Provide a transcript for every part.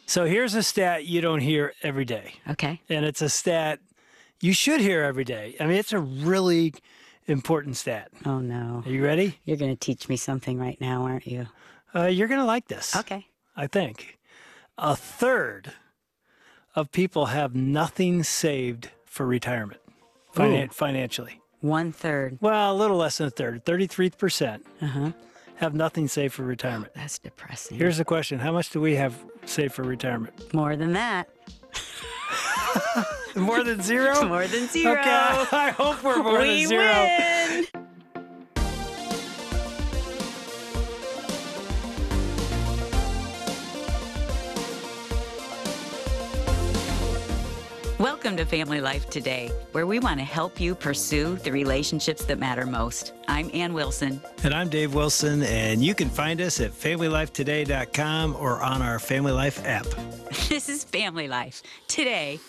So here's a stat you don't hear every day. Okay. And it's a stat you should hear every day. I mean, it's a really important stat. Oh, no. Are you ready? You're going to teach me something right now, aren't you? You're going to like this. Okay. I think. A third of people have nothing saved for retirement financially. 1/3. Well, a little less than a third. 33% have nothing saved for retirement. That's depressing. Here's the question. How much do we have saved for retirement? More than that. More than zero? More than zero. Okay, I hope we're more We than zero. win. Welcome to Family Life Today, where we want to help you pursue the relationships that matter most. I'm Ann Wilson. And I'm Dave Wilson, and you can find us at FamilyLifeToday.com or on our Family Life app. This is Family Life Today.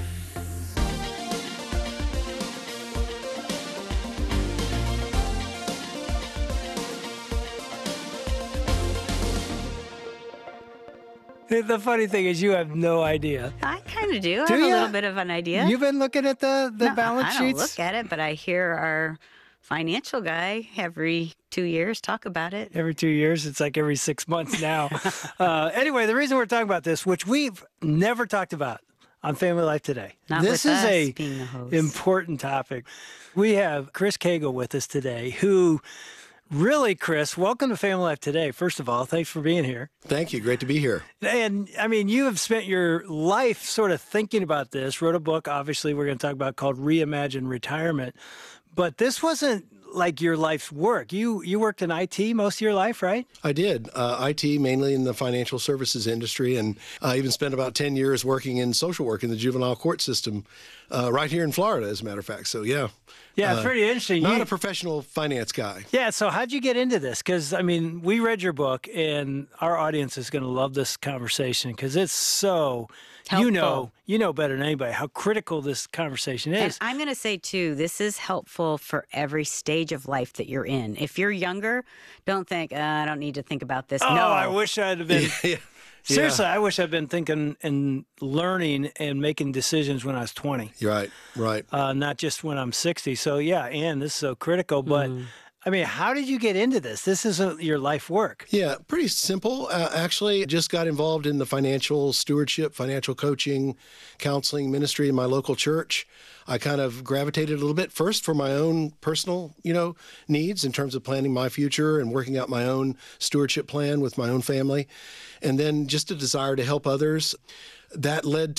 The funny thing is you have no idea. I kind of do. I Do have a ya? little bit of an idea. You've been looking at the No, balance I don't sheets? look at it, but I hear our financial guy every 2 years talk about it. Every 2 years. It's like every 6 months now. Anyway, the reason we're talking about this, which we've never talked about on Family Life Today. Not this with is us a being the host. important topic. We have Chris Cagle with us today, who really, Chris, welcome to Family Life Today. First of all, thanks for being here. Thank you. Great to be here. And I mean, you have spent your life sort of thinking about this, wrote a book, obviously, we're going to talk about called Reimagine Retirement. But this wasn't like your life's work. You worked in IT most of your life, right? I did. IT, mainly in the financial services industry, and I even spent about 10 years working in social work in the juvenile court system right here in Florida, as a matter of fact. So, yeah. Yeah, it's pretty interesting. Not a professional finance guy. Yeah, so how'd you get into this? Because, I mean, we read your book, and our audience is going to love this conversation because it's so, you know better than anybody how critical this conversation And is. I'm going to say, too, this is helpful for every stage of life that you're in. If you're younger, don't think, I don't need to think about this. Oh, No. I wish I'd have been. Yeah. Seriously, I wish I'd been thinking and learning and making decisions when I was 20. You're right. Not just when I'm 60. So, yeah, Ann, this is so critical. But, I mean, how did you get into this? This isn't your life work. Yeah, pretty simple. Actually, just got involved in the financial stewardship, financial coaching, counseling ministry in my local church. I kind of gravitated a little bit first for my own personal, needs in terms of planning my future and working out my own stewardship plan with my own family. And then just a desire to help others. That led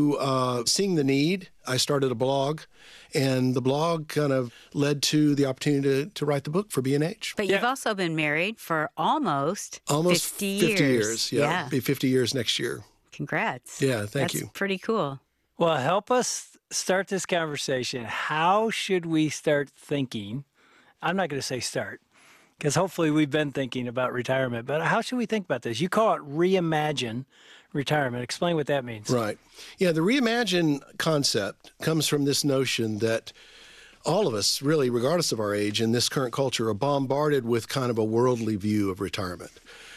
to seeing the need. I started a blog, and the blog kind of led to the opportunity to write the book for B&H. But you've also been married for almost 50 years. Yeah. Be 50 years next year. Congrats. Yeah, thank That's you. pretty cool. Well, help us start this conversation. How should we start thinking? I'm not going to say start, because hopefully we've been thinking about retirement, but how should we think about this? You call it reimagine retirement. Explain what that means. Right. Yeah, the reimagine concept comes from this notion that all of us, really, regardless of our age in this current culture, are bombarded with kind of a worldly view of retirement.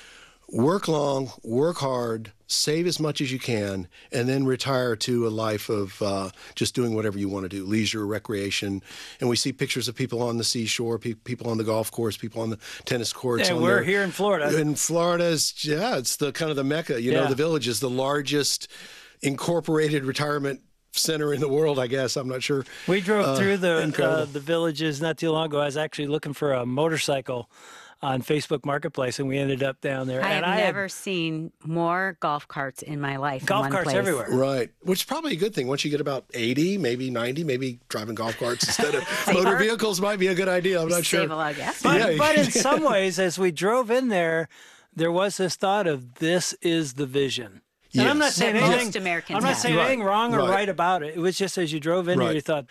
Work long, work hard, save as much as you can, and then retire to a life of just doing whatever you want to do, leisure, recreation. And we see pictures of people on the seashore, people on the golf course, people on the tennis courts. And we're here in Florida. In Florida, it's the kind of the mecca. The Village is the largest incorporated retirement center in the world, I guess. I'm not sure. We drove through incredible. the villages not too long ago. I was actually looking for a motorcycle on Facebook Marketplace, and we ended up down there. I and have never seen more golf carts in my life. golf in one carts place. everywhere. Right, which is probably a good thing. Once you get about 80, maybe 90, maybe driving golf carts instead of motor vehicles might be a good idea. I'm not sure. Save a lot of gas. But in some ways, as we drove in there was this thought of this is the vision. And I'm not Yes. saying That anything. most Americans I'm not have. saying anything wrong or Right. right about it. It was just as you drove in here, Right. you thought,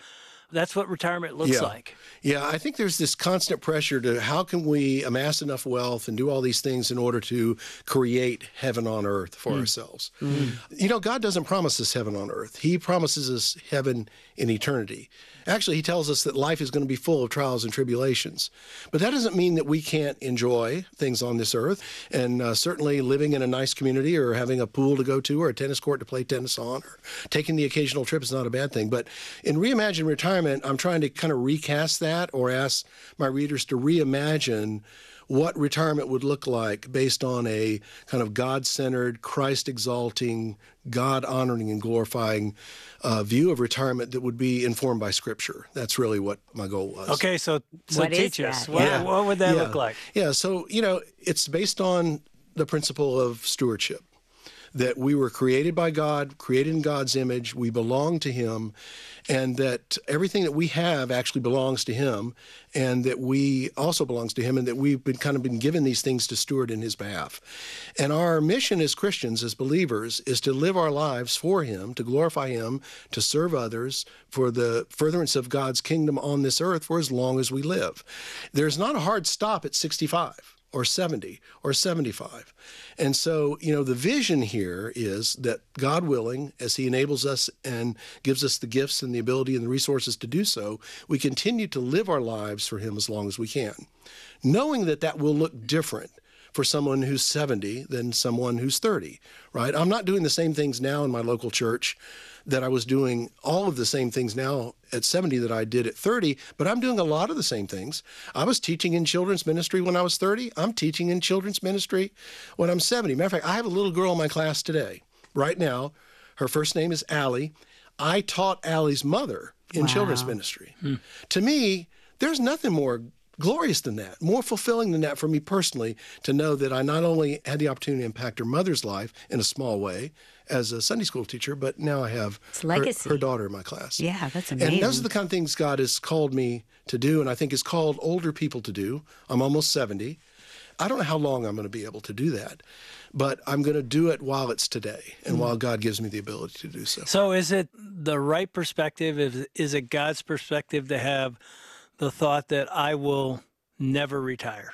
That's what retirement looks Yeah. like. Yeah, I think there's this constant pressure to how can we amass enough wealth and do all these things in order to create heaven on earth for ourselves. You know, God doesn't promise us heaven on earth. He promises us heaven in eternity. Actually, he tells us that life is going to be full of trials and tribulations. But that doesn't mean that we can't enjoy things on this earth. And certainly living in a nice community or having a pool to go to or a tennis court to play tennis on or taking the occasional trip is not a bad thing. But in Reimagine Retirement, I'm trying to kind of recast that or ask my readers to reimagine what retirement would look like based on a kind of God-centered, Christ-exalting, God-honoring and glorifying view of retirement that would be informed by Scripture. That's really what my goal was. Okay, so What is teach us. that? What, Yeah. what would that Yeah. look like? Yeah, so, you know, it's based on the principle of stewardship, that we were created by God, created in God's image, we belong to him, and that everything that we have actually belongs to him, and that we also belongs to him, and that we've been given these things to steward in his behalf. And our mission as Christians, as believers, is to live our lives for him, to glorify him, to serve others, for the furtherance of God's kingdom on this earth for as long as we live. There's not a hard stop at 65. Or 70 or 75. And so, you know, the vision here is that God willing, as he enables us and gives us the gifts and the ability and the resources to do so, we continue to live our lives for him as long as we can, knowing that that will look different for someone who's 70 than someone who's 30, right? I'm not doing the same things now in my local church that I was doing all of the same things now at 70 that I did at 30, but I'm doing a lot of the same things. I was teaching in children's ministry when I was 30. I'm teaching in children's ministry when I'm 70. Matter of fact, I have a little girl in my class today, right now. Her first name is Allie. I taught Allie's mother in children's ministry. To me, there's nothing more glorious than that, more fulfilling than that for me personally, to know that I not only had the opportunity to impact her mother's life in a small way as a Sunday school teacher, but now I have her daughter in my class. Yeah, that's amazing. And those are the kind of things God has called me to do, and I think has called older people to do. I'm almost 70. I don't know how long I'm going to be able to do that, but I'm going to do it while it's today and while God gives me the ability to do so. So is it the right perspective? Is it God's perspective to have the thought that I will never retire?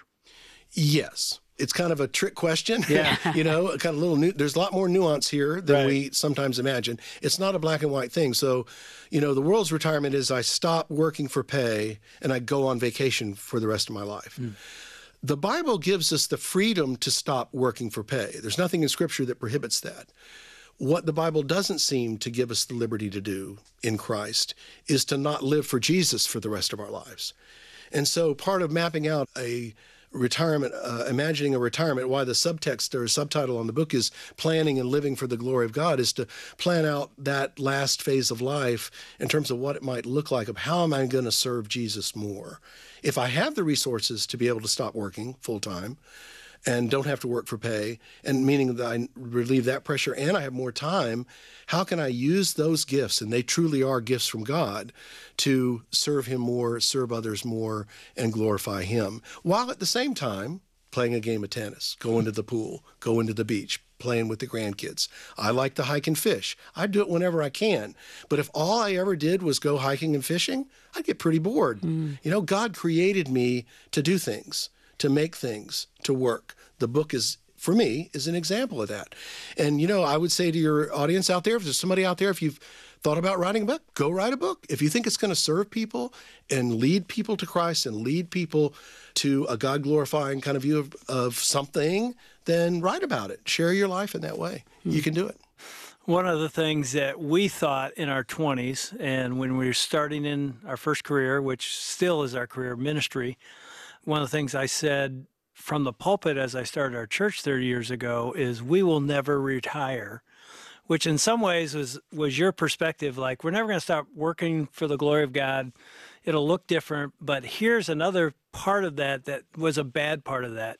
Yes. It's kind of a trick question. Yeah. You know, kind of there's a lot more nuance here than we sometimes imagine. It's not a black and white thing. So, you know, the world's retirement is I stop working for pay and I go on vacation for the rest of my life. The Bible gives us the freedom to stop working for pay. There's nothing in Scripture that prohibits that. What the Bible doesn't seem to give us the liberty to do in Christ is to not live for Jesus for the rest of our lives. And so part of mapping out a retirement, imagining a retirement, why the subtext or subtitle on the book is Planning and Living for the Glory of God, is to plan out that last phase of life in terms of what it might look like, of how am I going to serve Jesus more. If I have the resources to be able to stop working full time and don't have to work for pay, and meaning that I relieve that pressure and I have more time, how can I use those gifts, and they truly are gifts from God, to serve him more, serve others more, and glorify him, while at the same time playing a game of tennis, going to the pool, going to the beach, playing with the grandkids. I like to hike and fish. I do it whenever I can. But if all I ever did was go hiking and fishing, I'd get pretty bored. You know, God created me to do things, to make things, to work. The book is, for me, is an example of that. And, you know, I would say to your audience out there, if there's somebody out there, if you've thought about writing a book, go write a book. If you think it's going to serve people and lead people to Christ and lead people to a God-glorifying kind of view of something, then write about it. Share your life in that way. You can do it. One of the things that we thought in our 20s and when we were starting in our first career, which still is our career, ministry, one of the things I said from the pulpit as I started our church 30 years ago is we will never retire, which in some ways was your perspective. Like, we're never going to stop working for the glory of God. It'll look different. But here's another part of that was a bad part of that,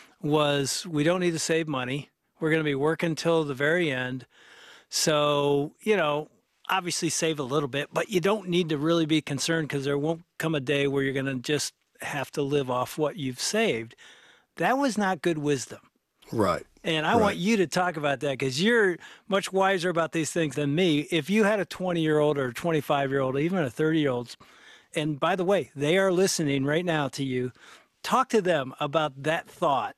was we don't need to save money. We're going to be working till the very end. So, you know, obviously save a little bit, but you don't need to really be concerned, because there won't come a day where you're going to just have to live off what you've saved. That was not good wisdom. Right. And I want you to talk about that because you're much wiser about these things than me. If you had a 20-year-old or a 25-year-old, even a 30-year-old, and by the way, they are listening right now to you, talk to them about that thought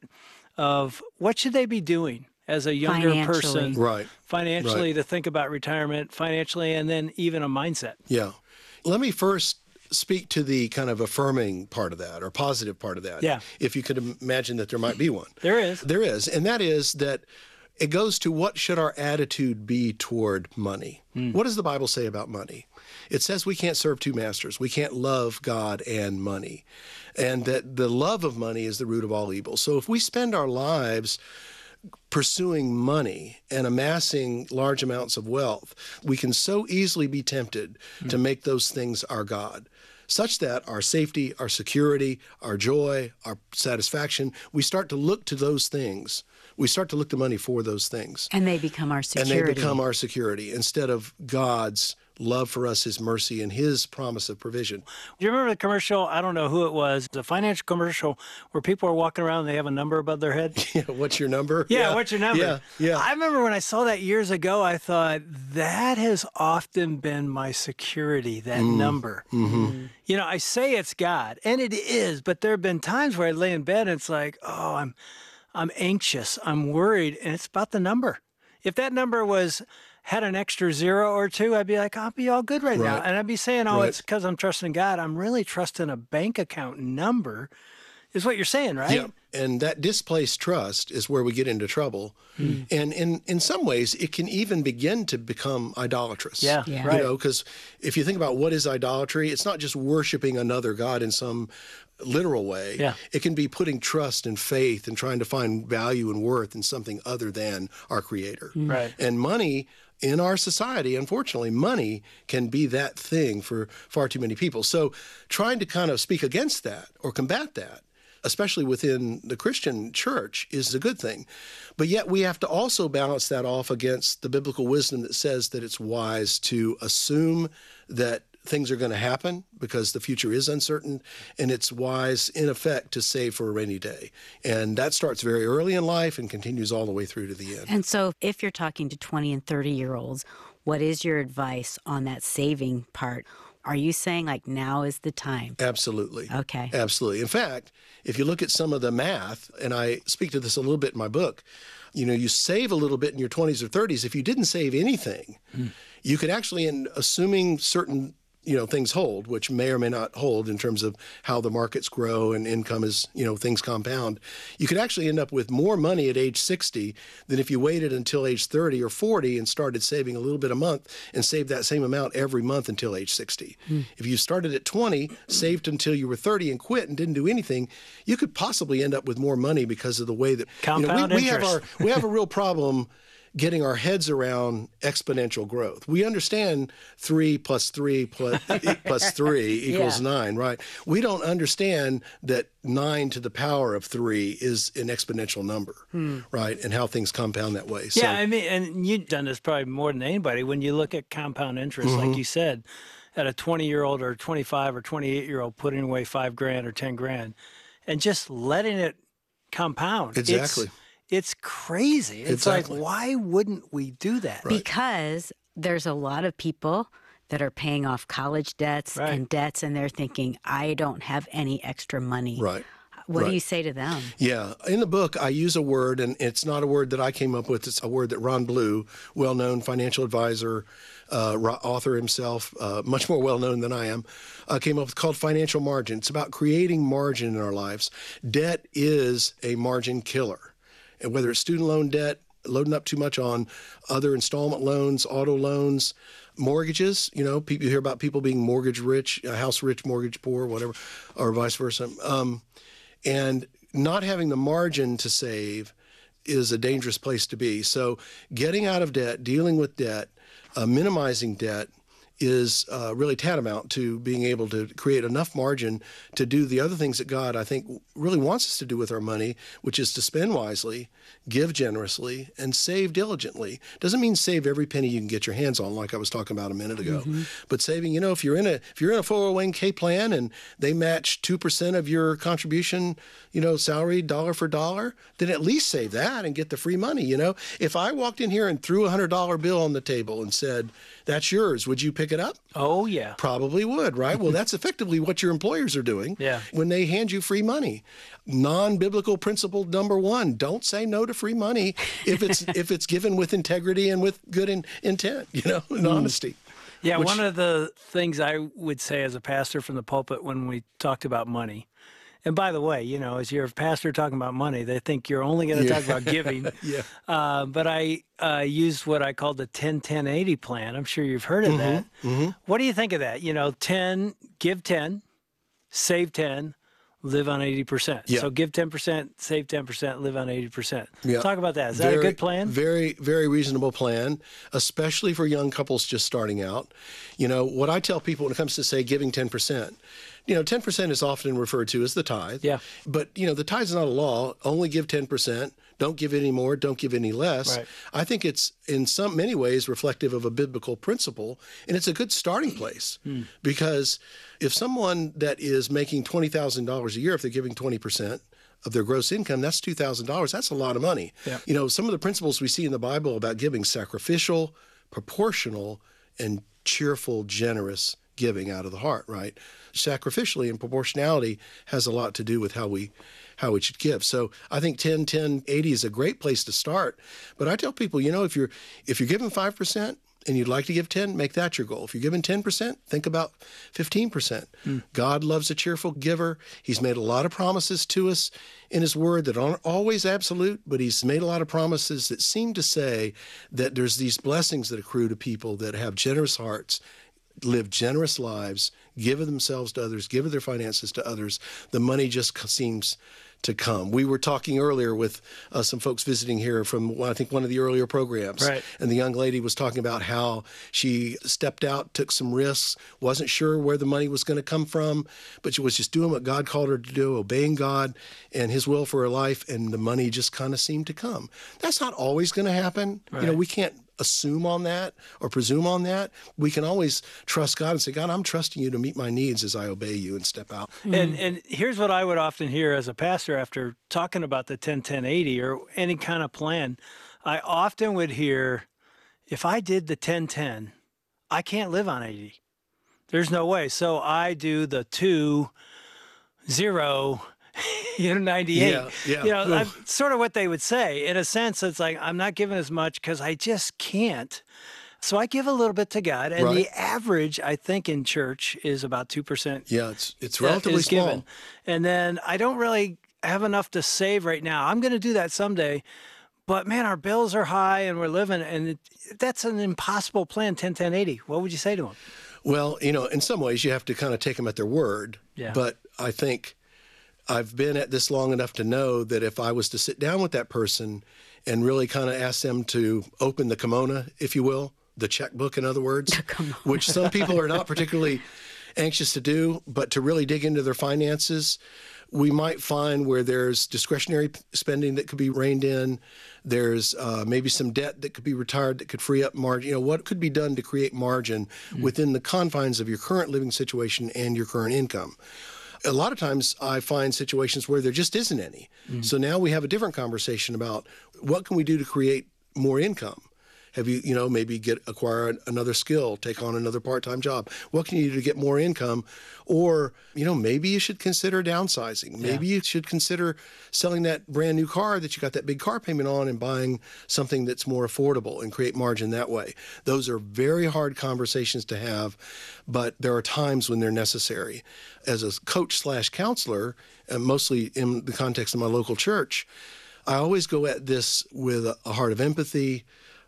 of what should they be doing as a younger person financially to think about retirement, financially, and then even a mindset. Yeah. Let me first speak to the kind of affirming part of that or positive part of that. Yeah. If you could imagine that there might be one. There is. There is. And that is that it goes to what should our attitude be toward money? What does the Bible say about money? It says we can't serve two masters. We can't love God and money. And that the love of money is the root of all evil. So if we spend our lives pursuing money and amassing large amounts of wealth, we can so easily be tempted to make those things our God, such that our safety, our security, our joy, our satisfaction, we start to look to those things. We start to look to money for those things. And they become our security. And they become our security instead of God's love for us, his mercy, and his promise of provision. Do you remember the commercial? I don't know who it was. The financial commercial where people are walking around and they have a number above their head. Yeah, what's your number? Yeah, what's your number? Yeah. I remember when I saw that years ago, I thought that has often been my security, that number. Mm-hmm. You know, I say it's God, and it is, but there have been times where I lay in bed and it's like, oh, I'm anxious, I'm worried, and it's about the number. If that number had an extra zero or two, I'd be like, I'll be all good right now. And I'd be saying, it's because I'm trusting God. I'm really trusting a bank account number is what you're saying, right? Yeah. And that displaced trust is where we get into trouble. And in some ways, it can even begin to become idolatrous. Yeah. Right. You know, because if you think about what is idolatry, it's not just worshiping another God in some literal way. Yeah. It can be putting trust and faith and trying to find value and worth in something other than our Creator. Right. And money in our society, unfortunately, money can be that thing for far too many people. So trying to kind of speak against that or combat that, especially within the Christian church, is a good thing. But yet we have to also balance that off against the biblical wisdom that says that it's wise to assume that things are going to happen because the future is uncertain, and it's wise, in effect, to save for a rainy day. And that starts very early in life and continues all the way through to the end. And so if you're talking to 20 and 30-year-olds, what is your advice on that saving part? Are you saying like now is the time? Absolutely. Okay. Absolutely. In fact, if you look at some of the math, and I speak to this a little bit in my book, you know, you save a little bit in your 20s or 30s. If you didn't save anything, you could actually, in assuming certain things hold, which may or may not hold in terms of how the markets grow and income is, things compound. You could actually end up with more money at age 60 than if you waited until age 30 or 40 and started saving a little bit a month and saved that same amount every month until age 60. If you started at 20, saved until you were 30 and quit and didn't do anything, you could possibly end up with more money because of the way that compound interest. We have a real problem getting our heads around exponential growth. We understand 3 plus 3 plus 3 equals 9, right? We don't understand that 9 to the power of 3 is an exponential number, right? And how things compound that way. Yeah, I mean, and you've done this probably more than anybody. When you look at compound interest, like you said, at a 20-year-old or 25 or 28-year-old putting away $5,000 or $10,000 and just letting it compound. Exactly. It's crazy. It's like, why wouldn't we do that? Right. Because there's a lot of people that are paying off college debts and debts, and they're thinking, I don't have any extra money. Right. What do you say to them? Yeah. In the book, I use a word, and it's not a word that I came up with. It's a word that Ron Blue, well-known financial advisor, author himself, much more well-known than I am, came up with, called financial margin. It's about creating margin in our lives. Debt is a margin killer. And whether it's student loan debt, loading up too much on other installment loans, auto loans, mortgages, people hear about people being mortgage rich, house rich, mortgage poor, whatever, or vice versa. And not having the margin to save is a dangerous place to be. So getting out of debt, dealing with debt, minimizing debt is really tantamount to being able to create enough margin to do the other things that God, I think, really wants us to do with our money, which is to spend wisely, give generously, and save diligently. Doesn't mean save every penny you can get your hands on, like I was talking about a minute ago. But saving, if you're in a 401k plan and they match 2% of your contribution, salary dollar for dollar, then at least save that and get the free money. If I walked in here and threw a $100 bill on the table and said, "That's yours," would you pick it up? Oh, yeah. Probably would, right? Well, that's effectively what your employers are doing when they hand you free money. Non-biblical principle number one: don't say no to free money if it's given with integrity and with good intent, and honesty. Yeah, one of the things I would say as a pastor from the pulpit when we talked about money, and by the way, as you're a pastor talking about money, they think you're only going to talk about giving. But I used what I called the 10-10-80 plan. I'm sure you've heard of that. What do you think of that? 10, give 10, save 10, live on 80%. So give 10%, save 10%, live on 80%. Talk about that. Is that a good plan? Very, very reasonable plan, especially for young couples just starting out. What I tell people when it comes to, say, giving 10%, 10% is often referred to as the tithe. But, the tithe is not a law. Only give 10%. Don't give any more. Don't give any less. Right. I think it's in many ways reflective of a biblical principle, and it's a good starting place because if someone that is making $20,000 a year, if they're giving 20% of their gross income, that's $2,000. That's a lot of money. Some of the principles we see in the Bible about giving: sacrificial, proportional, and cheerful, generous giving out of the heart, right? Sacrificially and proportionality has a lot to do with how we should give. So I think 10-10-80 is a great place to start. But I tell people, if you're giving 5% and you'd like to give 10, make that your goal. If you're giving 10%, think about 15%. God loves a cheerful giver. He's made a lot of promises to us in his word that aren't always absolute, but he's made a lot of promises that seem to say that there's these blessings that accrue to people that have generous hearts, live generous lives, give of themselves to others, give of their finances to others. The money just seems to come. We were talking earlier with some folks visiting here from, I think, one of the earlier programs. Right. And the young lady was talking about how she stepped out, took some risks, wasn't sure where the money was going to come from, but she was just doing what God called her to do, obeying God and his will for her life, and the money just kind of seemed to come. That's not always going to happen. Right. We can't assume on that or presume on that. We can always trust God and say, "God, I'm trusting you to meet my needs as I obey you," and step out. And here's what I would often hear as a pastor after talking about the 10-10-80 or any kind of plan. I often would hear, if I did the 10-10, I can't live on 80. There's no way. So I do the 2-0 98. That's sort of what they would say. In a sense, it's like, I'm not giving as much because I just can't. So I give a little bit to God. And the average, I think, in church is about 2%. Yeah, it's relatively small. Given. And then I don't really have enough to save right now. I'm going to do that someday. But man, our bills are high and we're living, and that's an impossible plan, 10-10-80. What would you say to them? Well, in some ways you have to kind of take them at their word. But I think I've been at this long enough to know that if I was to sit down with that person and really kind of ask them to open the kimono, if you will, the checkbook, in other words, which some people are not particularly anxious to do, but to really dig into their finances, we might find where there's discretionary spending that could be reined in. There's maybe some debt that could be retired that could free up margin. What could be done to create margin within the confines of your current living situation and your current income? A lot of times I find situations where there just isn't any. So now we have a different conversation about what can we do to create more income? Have you, maybe acquire another skill, take on another part-time job? What can you do to get more income? Or, maybe you should consider downsizing. Maybe you should consider selling that brand new car that you got that big car payment on and buying something that's more affordable and create margin that way. Those are very hard conversations to have, but there are times when they're necessary. As a coach/counselor, and mostly in the context of my local church, I always go at this with a heart of empathy,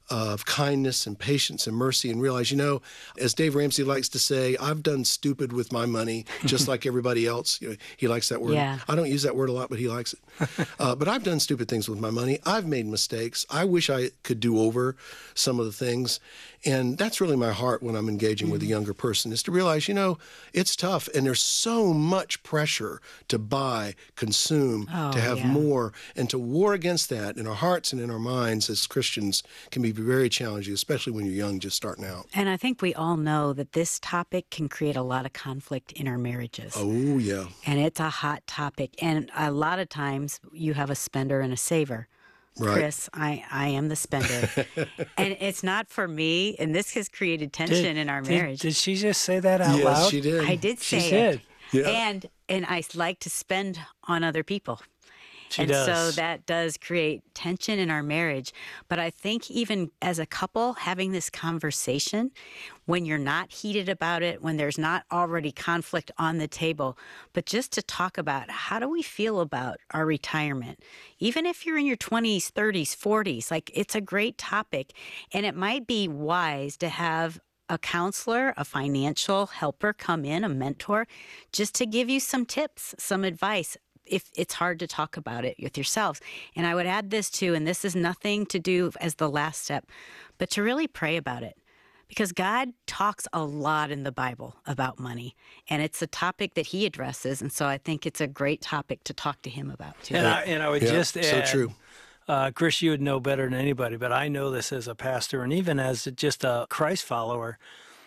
of kindness and patience and mercy, and realize, as Dave Ramsey likes to say, I've done stupid with my money just like everybody else. He likes that word. Yeah. I don't use that word a lot, but he likes it. But I've done stupid things with my money. I've made mistakes. I wish I could do over some of the things. And that's really my heart when I'm engaging with a younger person, is to realize, it's tough. And there's so much pressure to buy, consume, to have more, and to war against that in our hearts and in our minds as Christians can be very challenging, especially when you're young, just starting out. And I think we all know that this topic can create a lot of conflict in our marriages. Oh, yeah. And it's a hot topic. And a lot of times you have a spender and a saver. Right. Chris, I am the spender. And it's not for me. And this has created tension in our marriage. Did she just say that out loud? Yes, she did. I did say She it. did. Yeah. And I like to spend on other people. She and does. so that does create tension in our marriage. But I think even as a couple, having this conversation, when you're not heated about it, when there's not already conflict on the table, but just to talk about how do we feel about our retirement? Even if you're in your 20s, 30s, 40s, like it's a great topic. And it might be wise to have a counselor, a financial helper come in, a mentor, just to give you some tips, some advice, if it's hard to talk about it with yourselves. And I would add this too, and this is nothing to do as the last step, but to really pray about it. Because God talks a lot in the Bible about money, and it's a topic that he addresses. And so I think it's a great topic to talk to him about too. And I would just add, so true. Chris, you would know better than anybody, but I know this as a pastor and even as just a Christ follower.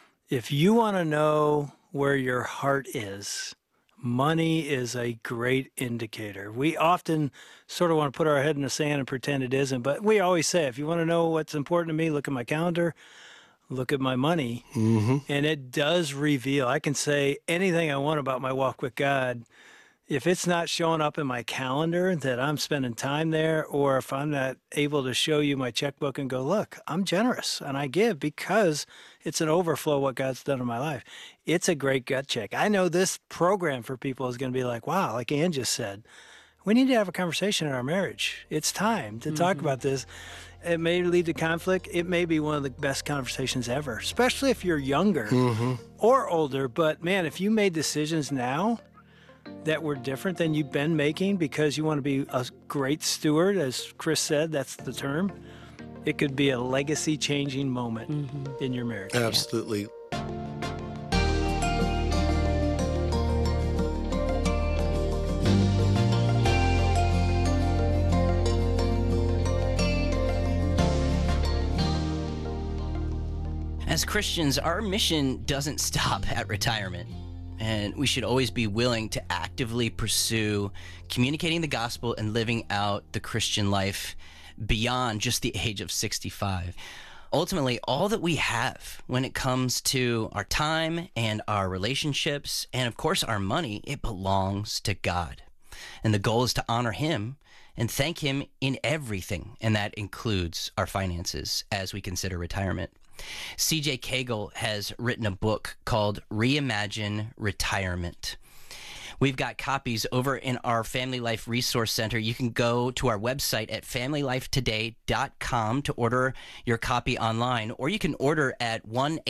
If you want to know where your heart is, money is a great indicator. We often sort of want to put our head in the sand and pretend it isn't, but we always say, if you want to know what's important to me, look at my calendar, look at my money. Mm-hmm. And it does reveal. I can say anything I want about my walk with God. If it's not showing up in my calendar that I'm spending time there, or if I'm not able to show you my checkbook and go, look, I'm generous and I give because it's an overflow of what God's done in my life. It's a great gut check. I know this program for people is going to be like, wow, like Ann just said, we need to have a conversation in our marriage. It's time to talk about this. It may lead to conflict. It may be one of the best conversations ever, especially if you're younger or older. But man, if you made decisions now that were different than you've been making because you want to be a great steward, as Chris said, that's the term, it could be a legacy-changing moment in your marriage. Absolutely. As Christians, our mission doesn't stop at retirement. And we should always be willing to actively pursue communicating the gospel and living out the Christian life beyond just the age of 65. Ultimately, all that we have when it comes to our time and our relationships, and of course our money, it belongs to God. And the goal is to honor him and thank him in everything. And that includes our finances as we consider retirement. C.J. Cagle has written a book called Reimagine Retirement. We've got copies over in our Family Life Resource Center. You can go to our website at familylifetoday.com to order your copy online, or you can order at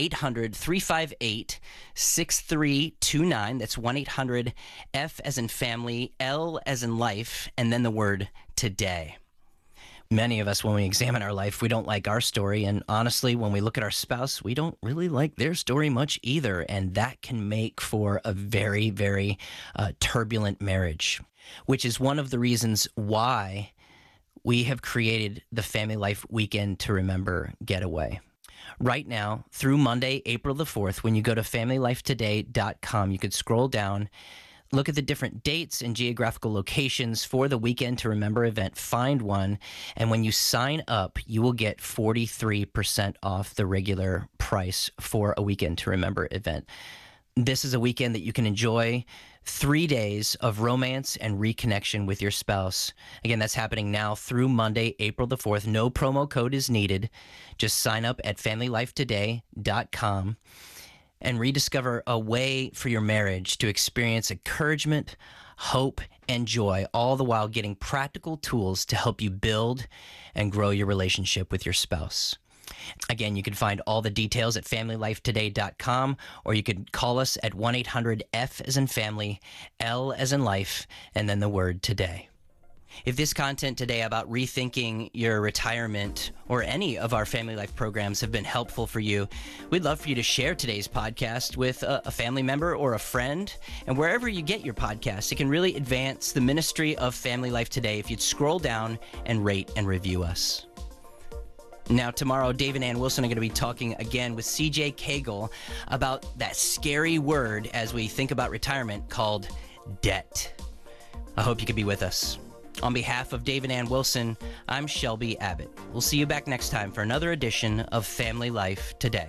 1-800-358-6329. That's 1-800-F as in family, L as in life, and then the word today. Many of us, when we examine our life, we don't like our story. And honestly, when we look at our spouse, we don't really like their story much either. And that can make for a very, very turbulent marriage, which is one of the reasons why we have created the Family Life Weekend to Remember Getaway. Right now, through Monday, April the 4th, when you go to familylifetoday.com, you could scroll down, look at the different dates and geographical locations for the Weekend to Remember event, find one, and when you sign up, you will get 43% off the regular price for a Weekend to Remember event. This is a weekend that you can enjoy 3 days of romance and reconnection with your spouse. Again, that's happening now through Monday, April the 4th. No promo code is needed. Just sign up at familylifetoday.com. and rediscover a way for your marriage to experience encouragement, hope, and joy, all the while getting practical tools to help you build and grow your relationship with your spouse. Again, you can find all the details at familylifetoday.com, or you could call us at 1-800-F as in family, L as in life, and then the word today. If this content today about rethinking your retirement or any of our Family Life programs have been helpful for you, we'd love for you to share today's podcast with a family member or a friend. And wherever you get your podcasts, it can really advance the ministry of Family Life Today if you'd scroll down and rate and review us. Now, tomorrow, Dave and Ann Wilson are going to be talking again with CJ Cagle about that scary word as we think about retirement called debt. I hope you could be with us. On behalf of Dave and Ann Wilson, I'm Shelby Abbott. We'll see you back next time for another edition of Family Life Today.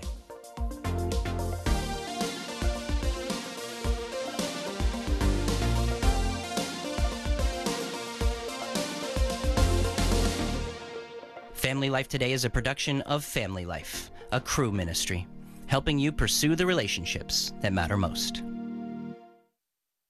Family Life Today is a production of Family Life, a Cru ministry, helping you pursue the relationships that matter most.